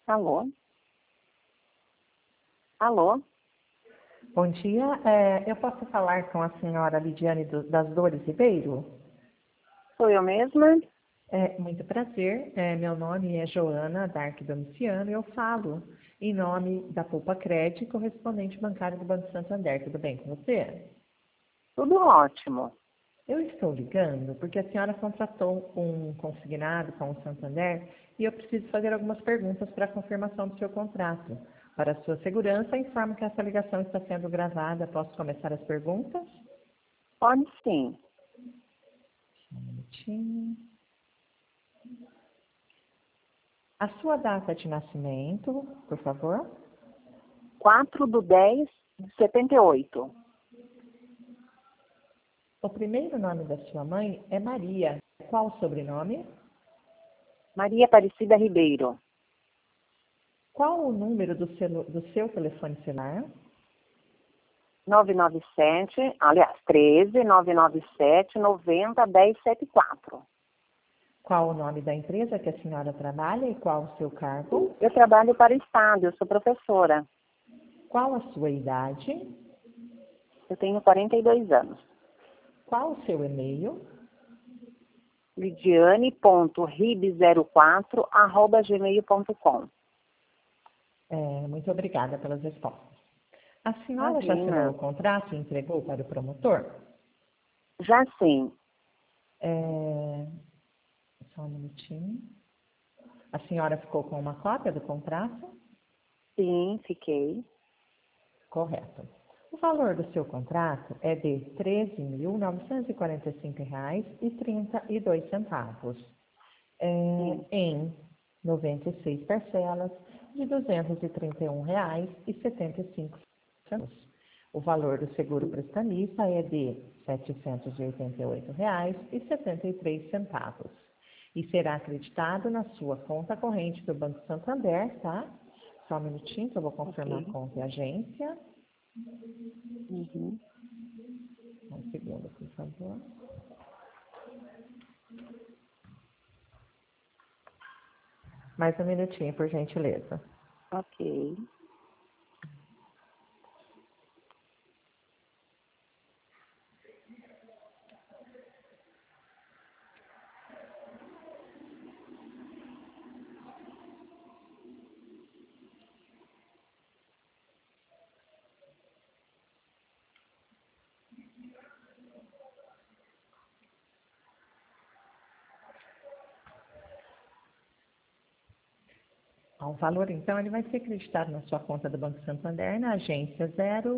Alô? Alô? Bom dia, eu posso falar com a senhora Lidiane das Dores Ribeiro? Sou eu mesma? Muito prazer, meu nome é Joana Dark Domiciano e eu falo em nome da Poupa Cred, correspondente bancário do Banco Santander. Tudo bem com você? Tudo ótimo. Eu estou ligando porque a senhora contratou um consignado com o Santander e eu preciso fazer algumas perguntas para a confirmação do seu contrato. Para a sua segurança, informo que essa ligação está sendo gravada. Posso começar as perguntas? Pode sim. Um minutinho. A sua data de nascimento, por favor? 4/10/78. O primeiro nome da sua mãe é Maria. Qual o sobrenome? Maria Aparecida Ribeiro. Qual o número do seu telefone celular? 13 997 90 1074. Qual o nome da empresa que a senhora trabalha e qual o seu cargo? Eu trabalho para o Estado, eu sou professora. Qual a sua idade? Eu tenho 42 anos. Qual o seu e-mail? lidiane.rib04@gmail.com. Muito obrigada pelas respostas. A senhora já assinou Imagina. o contrato e entregou para o promotor? Já sim. Só um minutinho. A senhora ficou com uma cópia do contrato? Sim, fiquei. Correto. O valor do seu contrato é de R$ 13.945,32, Sim. em 96 parcelas de R$ 231,75. O valor do seguro prestamista é de R$ 788,73 e será acreditado na sua conta corrente do Banco Santander, tá? Só um minutinho que eu vou confirmar Ok. a conta e a agência. Uhum. Um segundo, por favor. Mais um minutinho, por gentileza. Ok. O valor, então, ele vai ser acreditado na sua conta do Banco Santander, na agência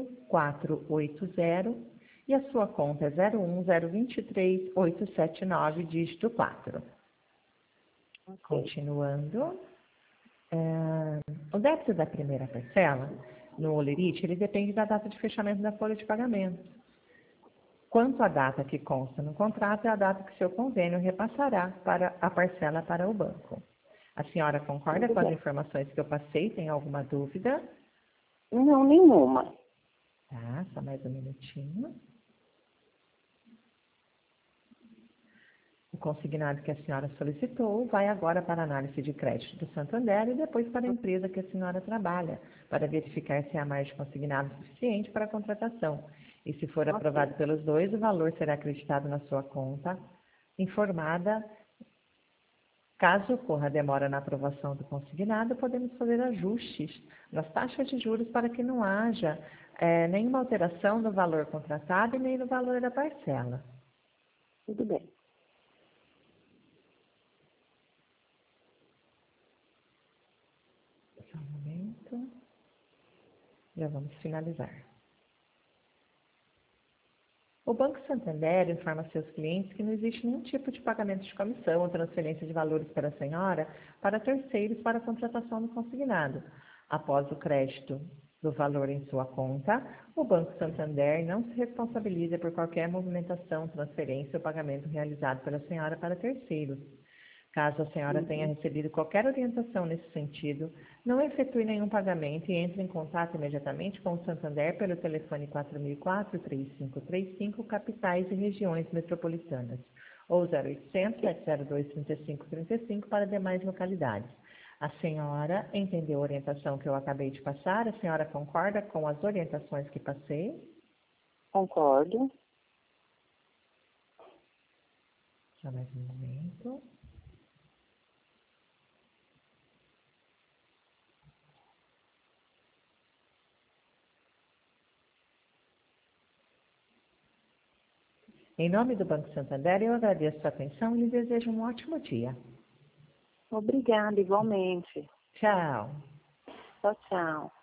0480, e a sua conta é 01023-879, dígito 4. Ok. Continuando, o débito da primeira parcela, no Olerite, ele depende da data de fechamento da folha de pagamento. Quanto à data que consta no contrato, é a data que seu convênio repassará para a parcela para o banco. A senhora concorda Tudo com as bem. informações que eu passei? Tem alguma dúvida? Não, nenhuma. Tá, só mais um minutinho. O consignado que a senhora solicitou vai agora para a análise de crédito do Santander e depois para a empresa que a senhora trabalha, para verificar se há margem de consignado suficiente para a contratação. E se for aprovado pelos dois, o valor será acreditado na sua conta, informada. Caso ocorra demora na aprovação do consignado, podemos fazer ajustes nas taxas de juros para que não haja nenhuma alteração no valor contratado e nem no valor da parcela. Tudo bem. Só um momento. Já vamos finalizar. O Banco Santander informa seus clientes que não existe nenhum tipo de pagamento de comissão ou transferência de valores para a senhora para terceiros para a contratação do consignado. Após o crédito do valor em sua conta, o Banco Santander não se responsabiliza por qualquer movimentação, transferência ou pagamento realizado pela senhora para terceiros. Caso a senhora tenha recebido qualquer orientação nesse sentido, não efetue nenhum pagamento e entre em contato imediatamente com o Santander pelo telefone 4004-3535, capitais e regiões metropolitanas, ou 0800-702-3535 para demais localidades. A senhora entendeu a orientação que eu acabei de passar? A senhora concorda com as orientações que passei? Concordo. Só mais um momento. Em nome do Banco Santander, eu agradeço a atenção e lhe desejo um ótimo dia. Obrigada, igualmente. Tchau. Tchau, tchau.